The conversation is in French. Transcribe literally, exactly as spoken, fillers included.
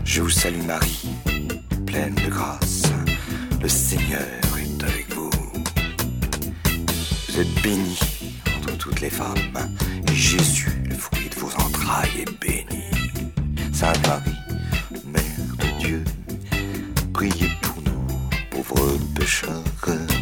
Je vous salue Marie, pleine de grâce, le Seigneur est avec vous. Vous êtes bénie entre toutes les femmes, et Jésus, le fruit de vos entrailles, est béni. Sainte Marie, Mère de Dieu, priez pour nous, pauvres pécheurs,